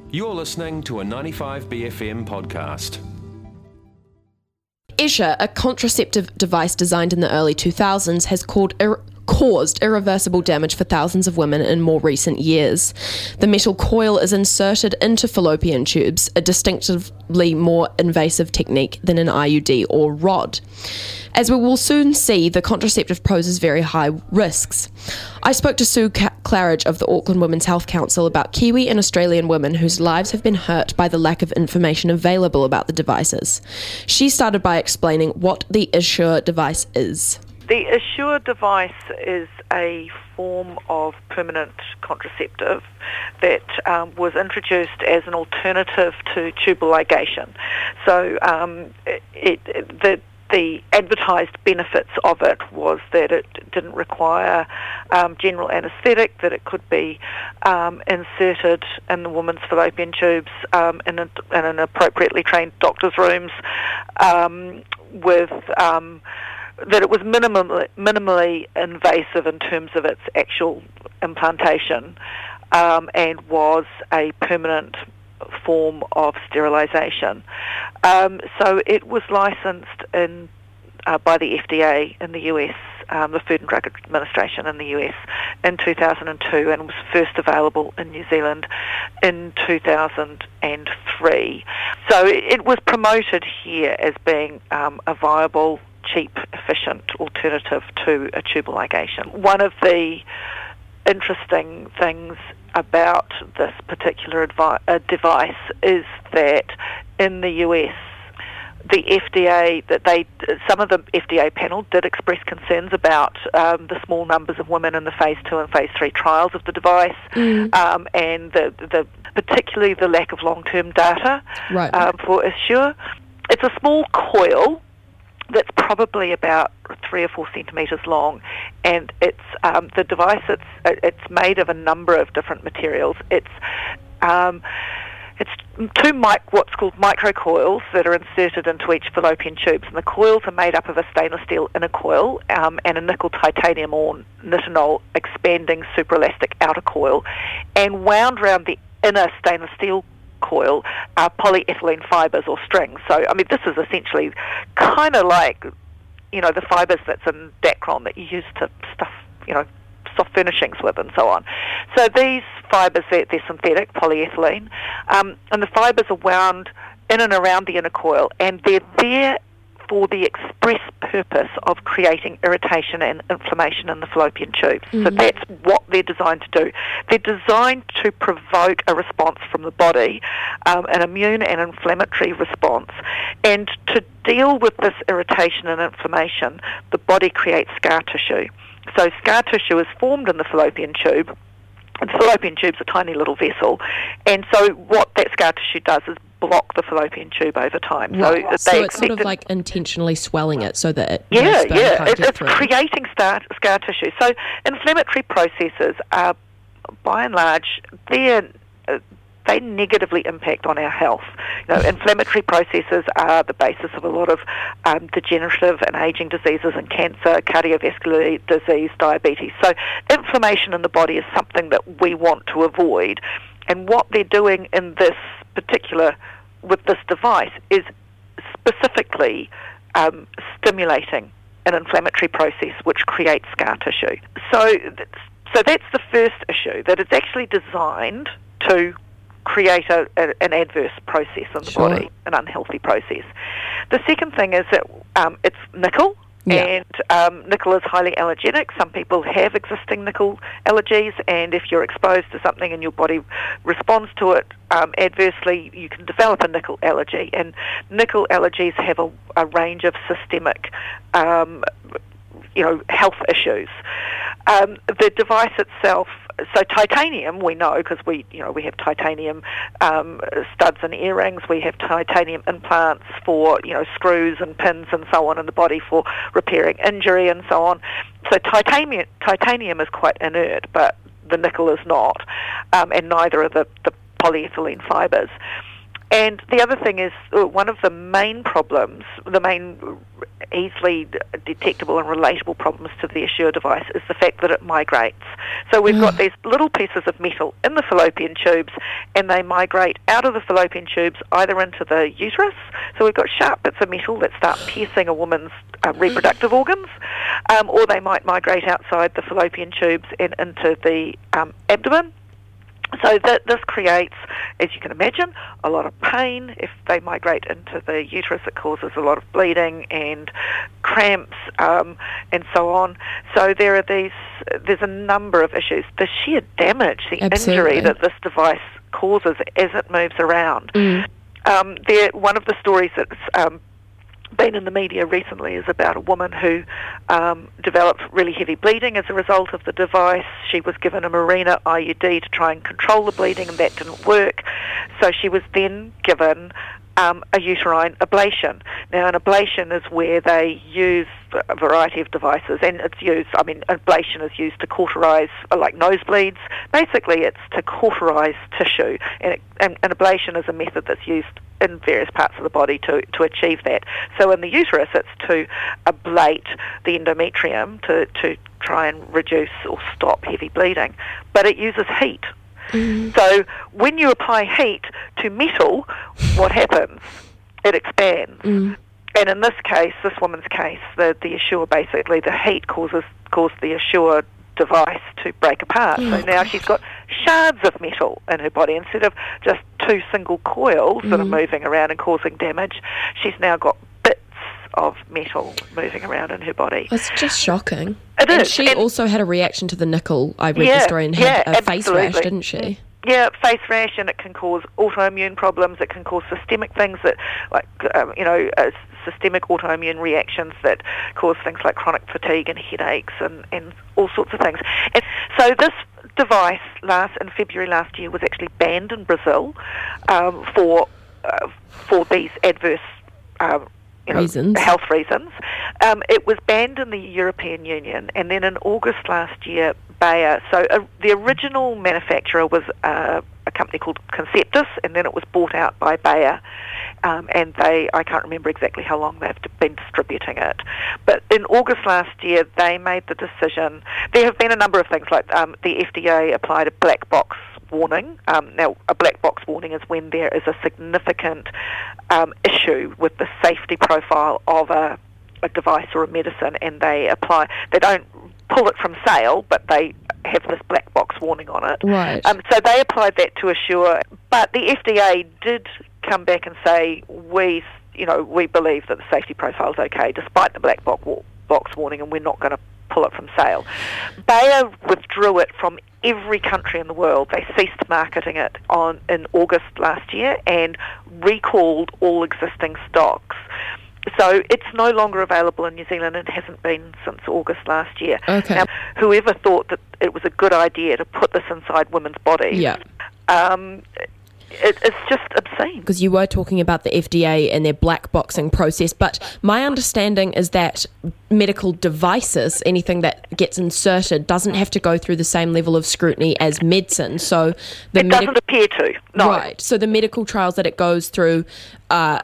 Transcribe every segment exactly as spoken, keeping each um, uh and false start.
You're listening to a ninety-five B F M podcast. Esher, a contraceptive device designed in the early two thousands, has called ir- caused irreversible damage for thousands of women in more recent years. The metal coil is inserted into fallopian tubes, a distinctively more invasive technique than an I U D or rod. As we will soon see, the contraceptive poses very high risks. I spoke to Sue Claridge of the Auckland Women's Health Council about Kiwi and Australian women whose lives have been hurt by the lack of information available about the devices. She started by explaining what the Esher device is. The Esher device is a form of permanent contraceptive that um, was introduced as an alternative to tubal ligation. So um, it, it, the The advertised benefits of it was that it didn't require um, general anaesthetic, that it could be um, inserted in the woman's fallopian tubes um, in, a, in an appropriately trained doctor's rooms, um, with um, that it was minimally, minimally invasive in terms of its actual implantation, um, and was a permanent form of sterilisation. Um, so it was licensed in uh, by the F D A in the U S, um, the Food and Drug Administration in the U S, in two thousand two, and was first available in New Zealand in two thousand three. So it was promoted here as being um, a viable, cheap, efficient alternative to a tubal ligation. One of the interesting things about this particular advi- uh, device is that in the U S, the F D A, that they, some of the F D A panel did express concerns about um, the small numbers of women in the phase two and phase three trials of the device, mm. um, and the, the particularly the lack of long-term data right. um, for Esher. It's a small coil that's probably about three or four centimetres long, and it's um, the device. It's it's made of a number of different materials. It's um, it's two mic, what's called microcoils that are inserted into each fallopian tubes, and the coils are made up of a stainless steel inner coil um, and a nickel titanium or nitinol expanding superelastic outer coil, and wound around the inner stainless steel coil are polyethylene fibres or strings. So, I mean, this is essentially kind of like, you know, the fibres that's in Dacron that you use to stuff, you know, soft furnishings with and so on. So these fibres, they're, they're synthetic, polyethylene, um, and the fibres are wound in and around the inner coil, and they're there for the express purpose of creating irritation and inflammation in the fallopian tubes. Mm-hmm. So that's what they're designed to do. They're designed to provoke a response from the body, um, an immune and inflammatory response. And to deal with this irritation and inflammation, the body creates scar tissue. So scar tissue is formed in the fallopian tube. And the fallopian tube's a tiny little vessel, and so what that scar tissue does is block the fallopian tube over time. Right. So, so they it's sort of like intentionally swelling it so that it yeah, sperm yeah, can't it's, get it's through. creating scar, scar tissue. So inflammatory processes are, by and large, they're uh, they negatively impact on our health. You know, inflammatory processes are the basis of a lot of um, degenerative and aging diseases and cancer, cardiovascular disease, diabetes. So inflammation in the body is something that we want to avoid. And what they're doing in this particular, with this device, is specifically um, stimulating an inflammatory process which creates scar tissue. So, so that's the first issue, that it's actually designed to create a, a, an adverse process in the Sure. body, an unhealthy process. The second thing is that um, it's nickel, yeah. and um, nickel is highly allergenic. Some people have existing nickel allergies, and if you're exposed to something and your body responds to it um, adversely, you can develop a nickel allergy. And nickel allergies have a, a range of systemic um, you know, health issues. Um, the device itself, so titanium, we know, because we, you know, we have titanium um, studs and earrings. We have titanium implants for, you know, screws and pins and so on in the body for repairing injury and so on. So titanium, titanium is quite inert, but the nickel is not, um, and neither are the, the polyethylene fibres. And the other thing is, uh, one of the main problems, the main easily d- detectable and relatable problems to the Assure device is the fact that it migrates. So we've got these little pieces of metal in the fallopian tubes, and they migrate out of the fallopian tubes either into the uterus. So we've got sharp bits of metal that start piercing a woman's uh, reproductive organs, um, or they might migrate outside the fallopian tubes and into the um, abdomen. So that this creates, as you can imagine, a lot of pain. If they migrate into the uterus, it causes a lot of bleeding and cramps um, and so on. So there are these, there's a number of issues. The sheer damage, the Absolutely. injury that this device causes as it moves around. Mm. Um, there, one of the stories that's um, been in the media recently is about a woman who um, developed really heavy bleeding as a result of the device. She was given a Mirena I U D to try and control the bleeding, and that didn't work. So she was then given um, a uterine ablation. Now, an ablation is where they use a variety of devices, and it's used, I mean, ablation is used to cauterize, like nosebleeds. Basically, it's to cauterize tissue, and, it, and an ablation is a method that's used in various parts of the body to, to achieve that. So in the uterus, it's to ablate the endometrium to, to try and reduce or stop heavy bleeding. But it uses heat. Mm. So when you apply heat to metal, what happens? It expands. Mm. And in this case, this woman's case, the, the Assure, basically, the heat causes caused the Assure device to break apart. Oh, so now gosh. She's got shards of metal in her body. Instead of just two single coils mm. that are moving around and causing damage, she's now got bits of metal moving around in her body. That's just shocking. It and is. she and also had a reaction to the nickel, I read yeah, the story, and had yeah, a face rash, didn't she? Yeah, face rash, and it can cause autoimmune problems. It can cause systemic things that, like, um, you know, uh, systemic autoimmune reactions that cause things like chronic fatigue and headaches and, and all sorts of things. And so this device last in February last year was actually banned in Brazil um, for uh, for these adverse um, you know, reasons. health reasons. Um, it was banned in the European Union, and then in August last year, Bayer, so uh, the original manufacturer was uh, a company called Conceptus, and then it was bought out by Bayer, um, and they, I can't remember exactly how long they've been distributing it, but in August last year, they made the decision. There have been a number of things, like um, the F D A applied a black box warning. Um, now, a black box warning is when there is a significant um, issue with the safety profile of a, a device or a medicine, and they apply, they don't pull it from sale, but they have this black box warning on it. Right. Um, so they applied that to Assure, but the F D A did come back and say, we, you know, we believe that the safety profile is okay, despite the black box, box warning, and we're not going to pull it from sale. Bayer withdrew it from every country in the world. They ceased marketing it on in August last year and recalled all existing stocks. So it's no longer available in New Zealand and hasn't been since August last year. Okay. Now, whoever thought that it was a good idea to put this inside women's bodies, yeah. um, it, it's just obscene. Because you were talking about the F D A and their black boxing process, but my understanding is that medical devices, anything that gets inserted, doesn't have to go through the same level of scrutiny as medicine. So the it medi- doesn't appear to, no. Right. So the medical trials that it goes through uh,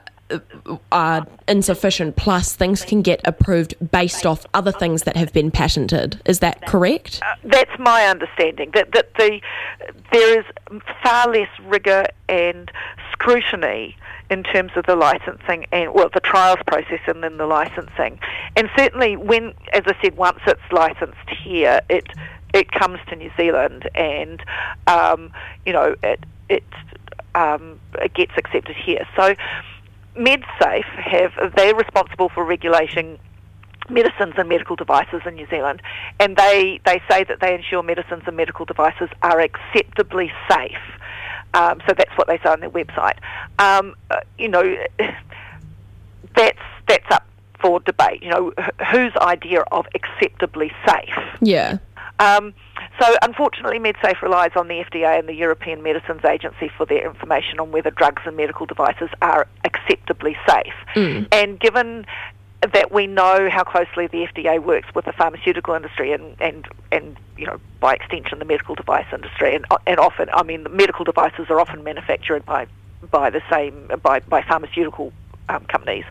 are insufficient, plus things can get approved based off other things that have been patented. Is that correct? Uh, that's my understanding, that, that the there is far less rigour and scrutiny in terms of the licensing and, well, the trials process and then the licensing. And certainly when, as I said, once it's licensed here, it it comes to New Zealand and, um, you know, it, it, um, it gets accepted here. So MedSafe have, they're responsible for regulating medicines and medical devices in New Zealand, and they, they say that they ensure medicines and medical devices are acceptably safe. Um, so that's what they say on their website. Um, uh, you know, that's that's up for debate. You know, wh- whose idea of acceptably safe? Yeah. Um, so unfortunately, MedSafe relies on the F D A and the European Medicines Agency for their information on whether drugs and medical devices are acceptably safe. Mm. And given that we know how closely the F D A works with the pharmaceutical industry and, and, and you know, by extension, the medical device industry, and and often, I mean, the medical devices are often manufactured by by the same by, by pharmaceutical um, companies.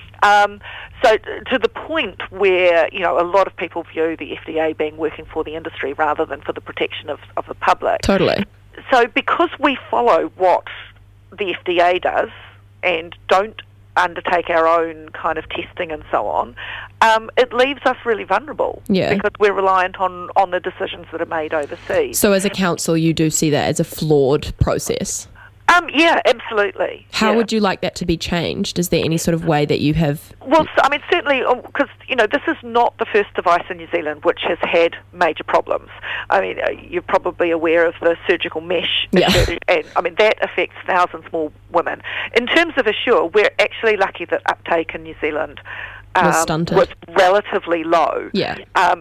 Um, so to the point where, you know, a lot of people view the F D A being working for the industry rather than for the protection of, of the public. Totally. So because we follow what the F D A does and don't undertake our own kind of testing and so on, um, it leaves us really vulnerable yeah. because we're reliant on, on the decisions that are made overseas. So as a council, you do see that as a flawed process? Um, yeah, absolutely. How yeah. would you like that to be changed? Is there any sort of way that you have... Well, so, I mean, certainly, because, you know, this is not the first device in New Zealand which has had major problems. I mean, you're probably aware of the surgical mesh yeah. issue, and, I mean, that affects thousands more women. In terms of Assure, we're actually lucky that uptake in New Zealand um, was stunted. was relatively low. Yeah. Um,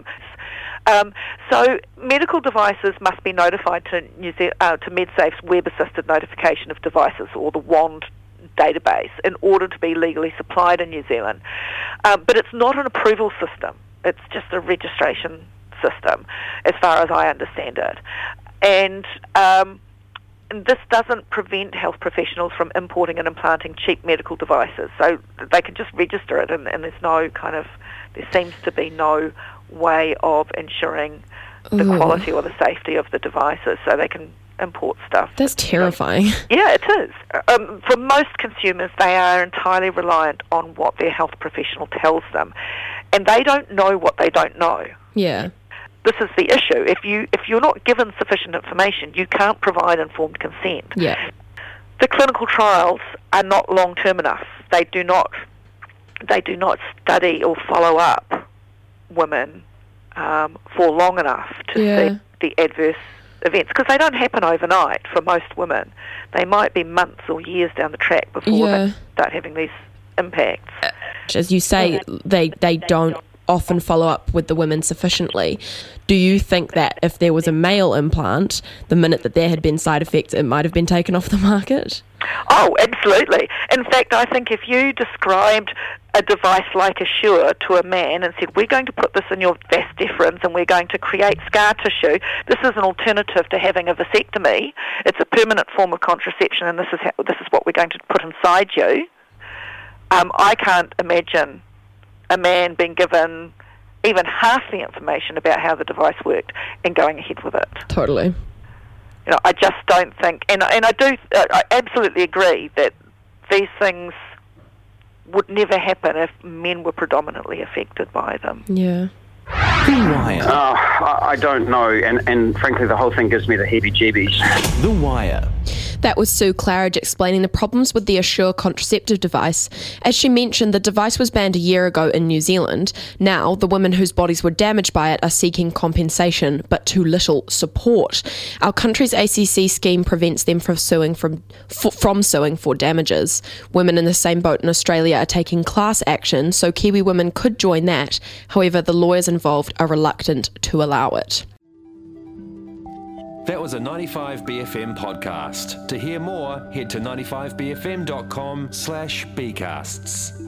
Um, so medical devices must be notified to New Ze- uh, to MedSafe's web-assisted notification of devices, or the WAND database, in order to be legally supplied in New Zealand. Um, but it's not an approval system. It's just a registration system, as far as I understand it. And, um, and this doesn't prevent health professionals from importing and implanting cheap medical devices. So they can just register it, and, and there's no kind of, there seems to be no way of ensuring the Ooh. quality or the safety of the devices, so they can import stuff. That's terrifying. Yeah, it is. Um, for most consumers, they are entirely reliant on what their health professional tells them, and they don't know what they don't know. Yeah. This is the issue. If you if you're not given sufficient information, you can't provide informed consent. Yeah. The clinical trials are not long term enough. They do not they do not study or follow up women um, for long enough to yeah. see the adverse events, because they don't happen overnight for most women. They might be months or years down the track before yeah. they start having these impacts. As you say, they they don't often follow up with the women sufficiently. Do you think that if there was a male implant, the minute that there had been side effects, it might have been taken off the market? Oh, absolutely. In fact, I think if you described a device like Assure to a man and said, we're going to put this in your vas deferens and we're going to create scar tissue, this is an alternative to having a vasectomy, it's a permanent form of contraception, and this is how, this is what we're going to put inside you, um, I can't imagine a man being given even half the information about how the device worked and going ahead with it. Totally. You know, I just don't think, and and I do, uh, I absolutely agree that these things would never happen if men were predominantly affected by them. Yeah. The Wire. Uh, I I don't know, and, and frankly, the whole thing gives me the heebie-jeebies. The Wire. That was Sue Claridge explaining the problems with the Assure contraceptive device. As she mentioned, the device was banned a year ago in New Zealand. Now, the women whose bodies were damaged by it are seeking compensation, but too little support. Our country's A C C scheme prevents them from suing from, f- from suing for damages. Women in the same boat in Australia are taking class action, so Kiwi women could join that. However, the lawyers involved are reluctant to allow it. That was a ninety-five B F M podcast. To hear more, head to ninety-five b f m dot com slash bcasts.